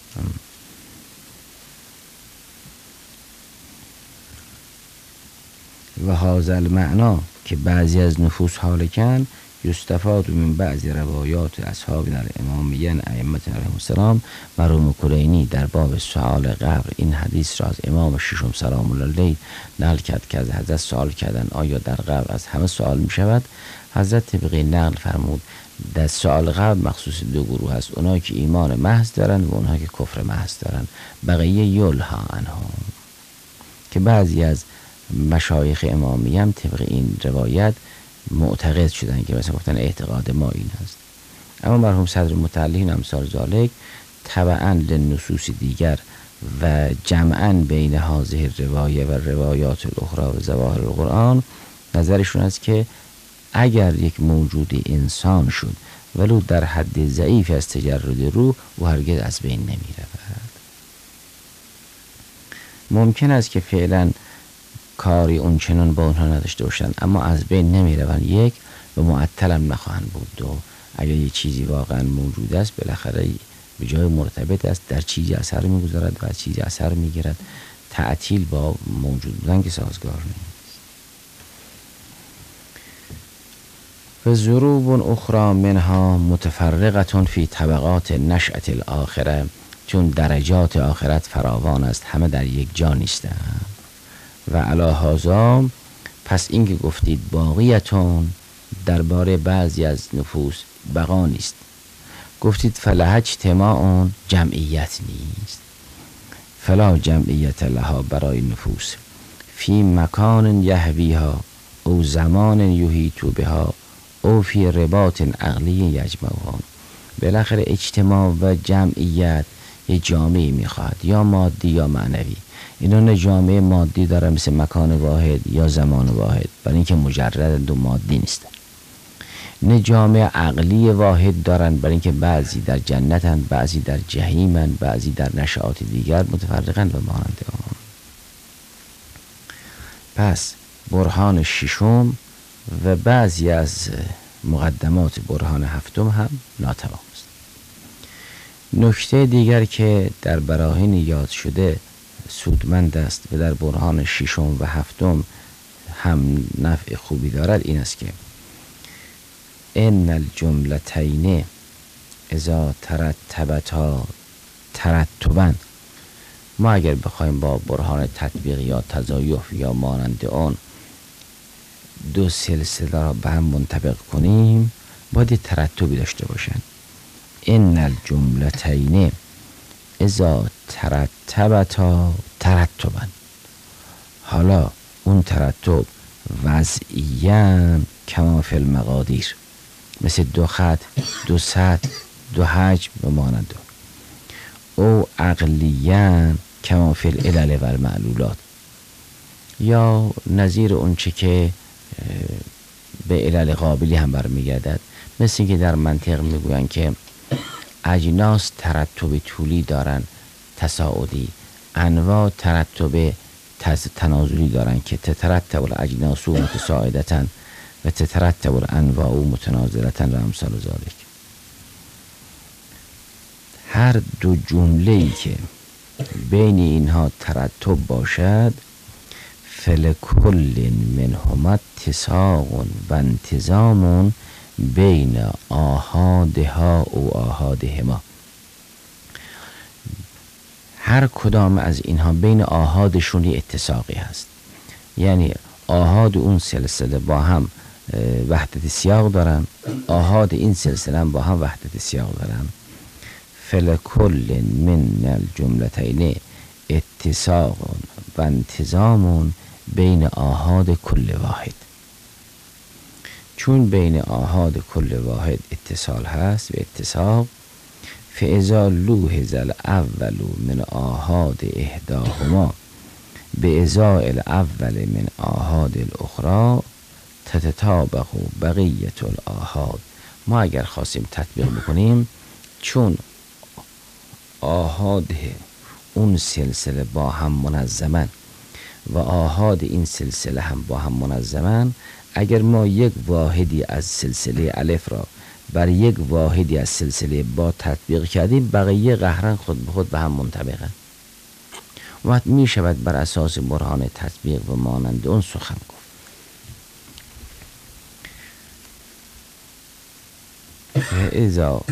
و هذا المعنا که بعضی از نفوس حالکن یستفاد من بعضی روایات اصحابنا الامامیین ائمتنا علیهم السلام. مرحوم کلینی در باب سؤال قبر این حدیث را از امام ششم سلام الله علیه نقل کرد که از حضرت سوال کردن آیا در قبر از همه سوال می شود؟ حضرت طبقی نقل فرمود در سؤال قبر مخصوص دو گروه است، اونایی که ایمان محض دارن و اونایی که کفر محض دارن، بقیه یلها عنهم. که بعضی از مشایخ امامی هم طبق این روایت معتقد شدن که مثلا گفتن اعتقاد ما این هست. اما مرحوم صدر متعلین امثال ذالک تبعا لنصوص دیگر و جمعا بین هذه روایه و روایات الاخرى و ظواهر القرآن نظرشون است که اگر یک موجود انسان شد ولو در حد ضعیف از تجرد روح و هرگز از بین نمی رود. ممکن است که فعلا کاری اون چنان با اونها نداشته باشن اما از بین نمی روند، یک و معطلم نخواهند بود. دو اگر یه چیزی واقعا موجود است بالاخره به جای مرتبط است در چیزی اثر میگذارد و از چیزی اثر میگیرد. تعطیل با موجود بودن که سازگار نیست. و ضروب اخرى منها متفرقه فی طبقات نشأة الاخره، چون درجات آخرت فراوان است، همه در یک جا نیستند. و علی هذا پس این که گفتید باقیتون درباره بعضی از نفوس بقا نیست. گفتید فله اجتماع جمعیت نیست، فلا جمعیت لها برای نفوس فی مکان یهویها او زمان یحیط بها او فی رباط عقلی یجمعها. بالاخره اجتماع و جمعیت یه جامعه میخواد، یا مادی یا معنوی. اینا نه جامعه مادی داره مثل مکان واحد یا زمان واحد، برای اینکه مجرد دو مادی نیستن. نه جامعه عقلی واحد دارن، برای اینکه بعضی در جنتن، بعضی در جهیمن، بعضی در نشعات دیگر متفرقن و مانند آن. پس برهان ششم و بعضی از مقدمات برهان هفتم هم ناتمام است. نکته دیگر که در براهین یاد شده سودمند است و در برهان ششم و هفتم هم نفع خوبی دارد این است که ان الجملتین اذا ترتبتا ترتبا. ما اگر بخوایم با برهان تطبیق یا تضایف یا مانند آن دو سلسله را به هم منطبق کنیم باید ترتبی داشته باشند. ان الجملتین اذا ترتبتا ترتبا. حالا اون ترتب وضعیاً کما فی المقادیر، مثل دو خط، دو سطح، دو حجم و مانند او عقلیاً کما فی العلل و المعلولات، یا نظیر اون چه که به علل قابلی هم برمیگردد. مثل که در منطق میگوین که اجناس ترتب طولی دارن تصاعدی، انواع ترتب تنازلی دارن که تترتب الاجناس متصاعدتن و تترتب الانواع متنازلتن و امثال ذالک. هر دو جمله‌ای که بین اینها ترتب باشد فلکل منهما اتساق و انتظام بین آحادها او آحادهما. هر کدام از اینها بین آحادشون یه اتساقی هست، یعنی آحاد اون سلسله با هم وحدت سیاق دارن، آحاد این سلسله هم با هم وحدت سیاق دارن. فلکل من الجملتین اتساق و انتظام بین آحاد کل واحد. چون بین آحاد کل واحد اتصال هست و اتساق، فاذا لوحظ الاول من آحاد احداهما به ازاء الاول من آحاد الاخرى تتطابق بقیه الآحاد. ما اگر خواستیم تطبیق بکنیم، چون آحاد اون سلسله با هم منظمن و آحاد این سلسله هم با هم منظمن، اگر ما یک واحدی از سلسله الف را بر یک واحدی از سلسله با تطبیق کردیم، بقیه قهرن خود به خود به هم منطبقن. وقت می شود بر اساس برهان تطبیق و مانند اون سخن گفت. فاذا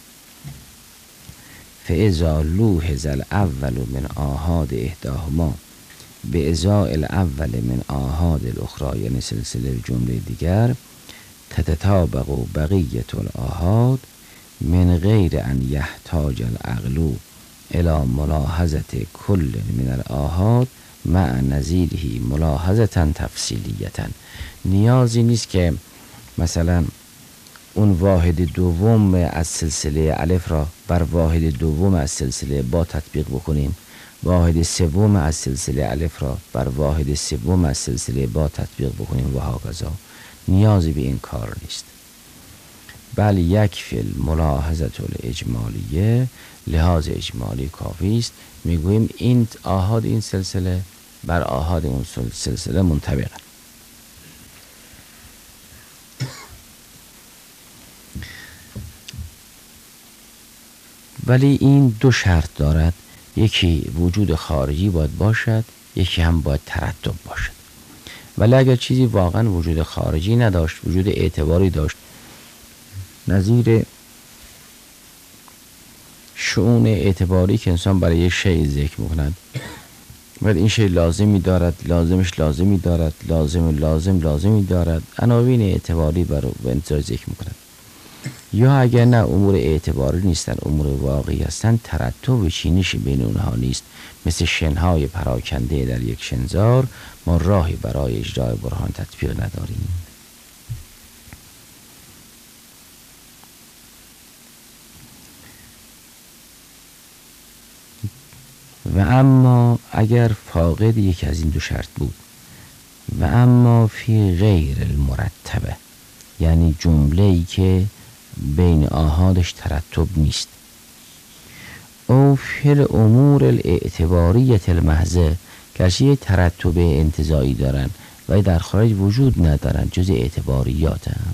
فاذا لوحظ الاول من آحاد احداهما به ازاء الاول من آحاد الاخرى، یعنی سلسله جمله دیگر، تتطابق بقیه الآحاد من غیر ان یحتاج العقل الى ملاحظه کل من الآحاد مع نظیره ملاحظه تفصیلیه. نیازی نیست که مثلا اون واحد دوم از سلسله الف را بر واحد دوم از سلسله با تطبیق بکنیم، واحد سوم از سلسله الف را بر واحد سوم از سلسله با تطبیق بکنیم و هکذا. نیازی به این کار نیست. بل یکفی الملاحظه الاجمالیه، لحاظ اجمالی کافی است. میگوییم این آحاد این سلسله بر آحاد اون سلسله منطبقه. ولی این دو شرط دارد، یکی وجود خارجی باید باشد، یکی هم باید ترتب باشد. ولی اگر چیزی واقعا وجود خارجی نداشت، وجود اعتباری داشت، نظیر شؤون اعتباری که انسان برای یک شیء ذکر می‌کند، ولی این شیء لازمی دارد، لازمش لازمی دارد، لازم لازم لازمی دارد، عناوین اعتباری برای انسان ذکر می‌کند. یا اگر نه امور اعتباری نیستن، امور واقعی هستن، ترتب و چینش بین اونها نیست. مثل شنهای پراکنده در یک شنزار، ما راهی برای اجرای برهان تطبیق نداریم. و اما اگر فاقد یک از این دو شرط بود، و اما فی غیر المرتبه، یعنی جمله‌ای که بین آحادش ترتب نیست، او فی الامور الاعتباریت المحضه، گرچه ترتب انتزاعی دارن و در خارج وجود ندارن، جز اعتباریات هم،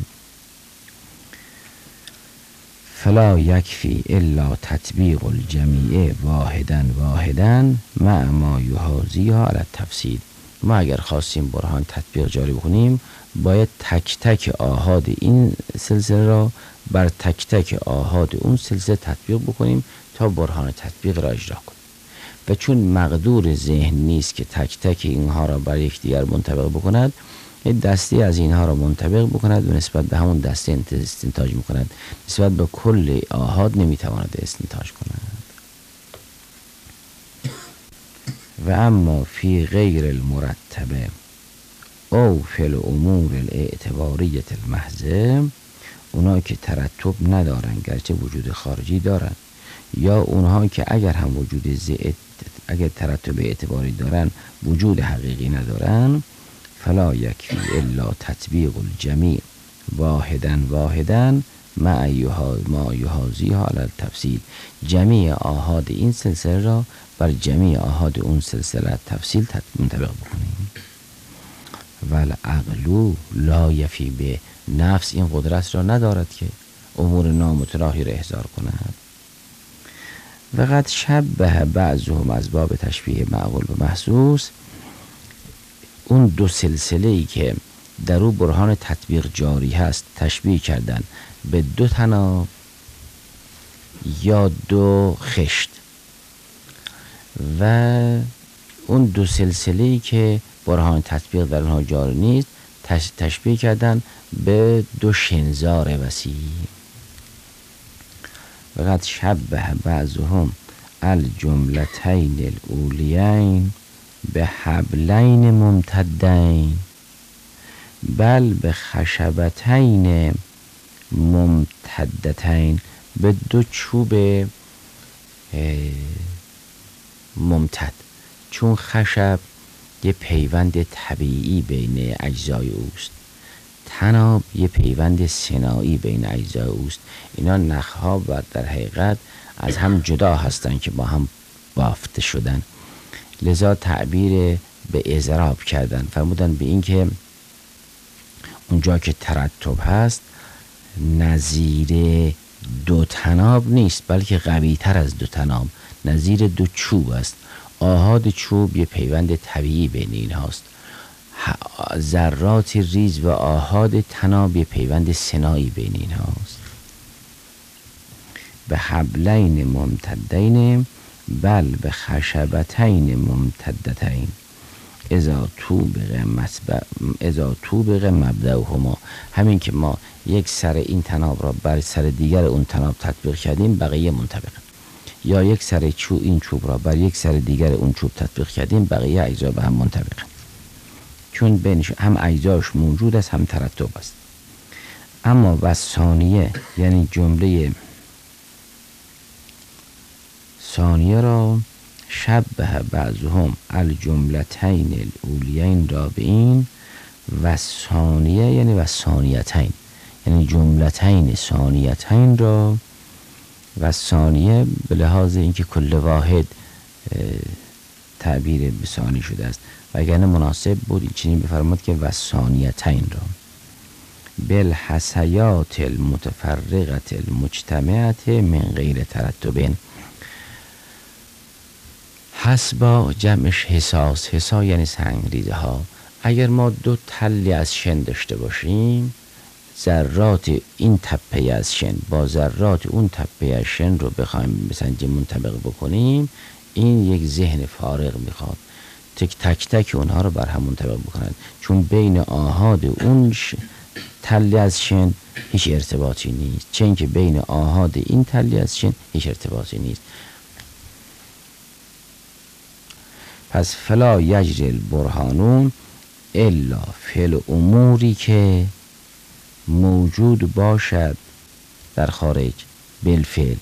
فلا یکفی الا تطبیق الجمیع واحدا واحدا مع ما یحاذیها علی التفصیل. ما اگر خواستیم برهان تطبیق جاری بکنیم، باید تک تک آحاد این سلسله را بر تک تک آحاد اون سلسله تطبیق بکنیم تا برهان تطبیق را اجرا کنیم. و چون مقدور ذهن نیست که تک تک اینها را بر یکدیگر منطبق بکند، یک دسته از اینها را منطبق بکند و نسبت به همون دسته استنتاج میکند، نسبت به کل آحاد نمیتواند استنتاج کند. و اما فی غیر المرتبه او فی الامور الاعتباریت المحضه، اونها که ترتب ندارن گرچه وجود خارجی دارن، یا اونها که اگر هم وجود زید اگر ترتب اعتباری دارن وجود حقیقی ندارن، فلا یکفی الا تطبیق الجمیع واحدا واحدا مع ما یحاذیها علی التفصیل. جمیع آحاد این سلسله را بر جمیع آحاد اون سلسله تفصیل منطبق بکنیم. والعقل لا یفی به، نفس این قدرت را ندارد که امور نامتراهی را احضار کند. و قد شبه بعضهم از باب تشبیه معقول و محسوس، اون دو سلسله ای که در او برهان تطبیق جاری هست تشبیه کردن به دو طناب یا دو خشت، و اون دو سلسله ای که برهان تطبیق در اونها جاری نیست تشبیه کردن به دو شنزار وسیع. وقد شبه بعضهم الجملتین الاولیین به حبلین ممتدین بل به خشبتین ممتدتین، به دو چوب ممتد، چون خشب یه پیوند طبیعی بین اجزای اوست، طناب یه پیوند صناعی بین اجزای اوست. اینا نخها و در حقیقت از هم جدا هستن که با هم بافته شدن، لذا تعبیر به اضراب کردن، فرمودن به این که اونجا که ترتب هست نظیر دو طناب نیست، بلکه قوی تر از دو طناب، نظیر دو چوب است. آحاد چوب یه پیوند طبیعی بین این هاست، ذرات ریز و آحاد طناب یه پیوند صناعی بین این هاست. به حبلین ممتدین بل به خشبتین ممتدتین اذا طوبق مسبع اذا طوبق مبدأهما. همین که ما یک سر این طناب را بر سر دیگر اون طناب تطبیق کردیم بقیه منطبقه، یا یک سر چوب این چوب را بر یک سر دیگر اون چوب تطبیق کردیم بقیه اجزا به هم منطبقه، چون بینش هم اجزاش موجود است هم ترتب است. اما و ثانیه یعنی جمله ثانیه را شبه بعضهم الجملتین الاولیین را به این و ثانیه یعنی و ثانیتین، یعنی جملتین ثانیتین را و ثانیه به لحاظ اینکه کل واحد تعبیر به ثانی شده است، وگرنه مناسب بود این چنین بفرماد که و ثانیتین را بالحسیات المتفرقه المجتمعه من غیر ترتبین. حسبا جمعش حساس، حسا یعنی سنگریزه ها. اگر ما دو تلی از شن داشته باشیم، ذرات این تپه از شن با ذرات اون تپه از شن رو بخوایم بسنجیم منطبق بکنیم، این یک ذهن فارغ میخواد تک تک تک اونها رو بر هم منطبق بکنند، چون بین آحاد اون ش... تلی از شن هیچ ارتباطی نیست، چون که بین آحاد این تلی از شن هیچ ارتباطی نیست. پس فلا یجری البرهانون الا فعل اموری که موجود باشد در خارج بالفعل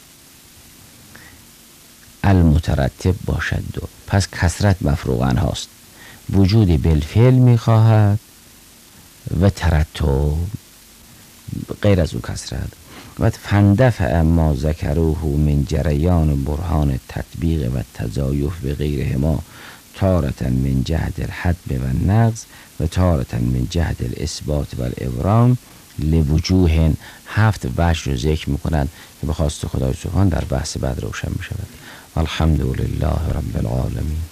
المترتب باشد دو. پس کسرت مفروغ عنهاست، وجود بالفعل میخواهد و ترتب غیر از او کسرت. و فندفع ما ذکروه من جریان برهان تطبیق و تضایف به غیرهما تارة من جهد الحد و نقض و تارة من جهد الاثبات و الابرام لوجوه. هفت وجه رو ذکر میکنند که به خواست خدای سبحان در بحث بعد روشن میشود. الحمدلله رب العالمین.